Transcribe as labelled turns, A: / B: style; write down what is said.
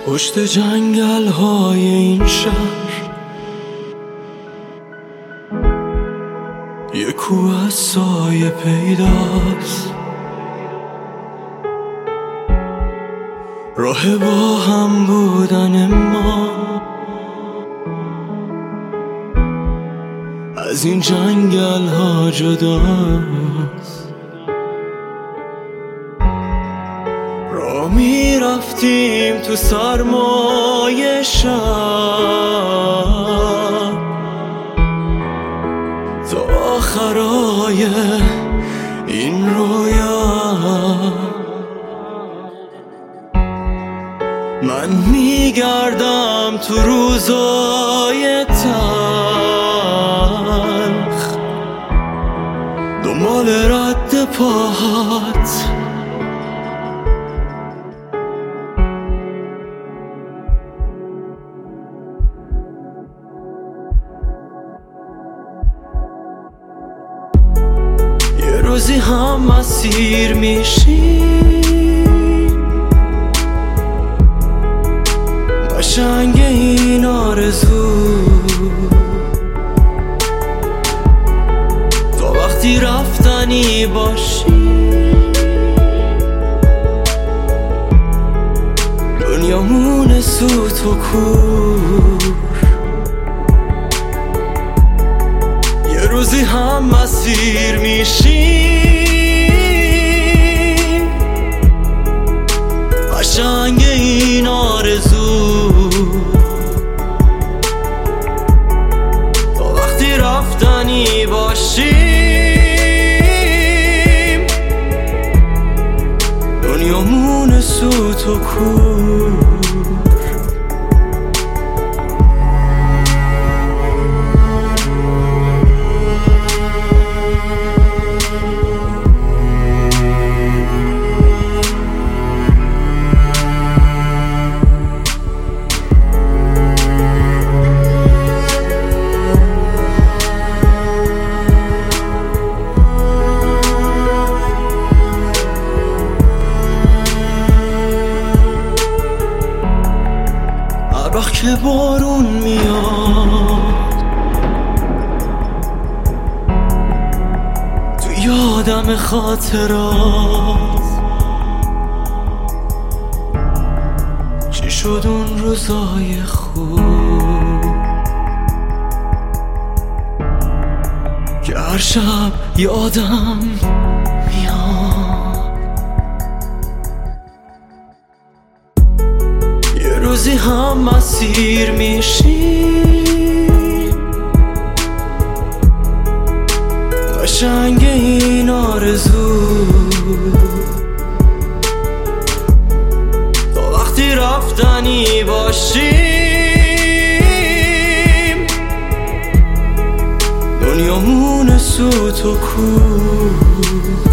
A: پشت جنگل های این شهر یه کوه از سایه پیداست، راه با هم بودن ما از این جنگل ها جداست. را می رفتیم تو سرمای شب تا آخرای این رویا. من می گردم تو روزای تلخ دنبال رد پاهات، یه روزی هم مسیر میشیم، قشنگ این آرزو تا وقتی رفتنی باشی دنیامون سوت و کور. یه روزی هم مسیر میشیم، قشنگ این آرزو تا وقتی رفتنی باشیم دنیامون سوت و کور. که بارون میاد تو یادم خاطرات، چی شد اون روزای خوب که هر شب یادم میاد. روزی هم مسیر میشیم، قشنگ این آرزو تا وقتی رفتنی باشیم دنیامون سوت و کور.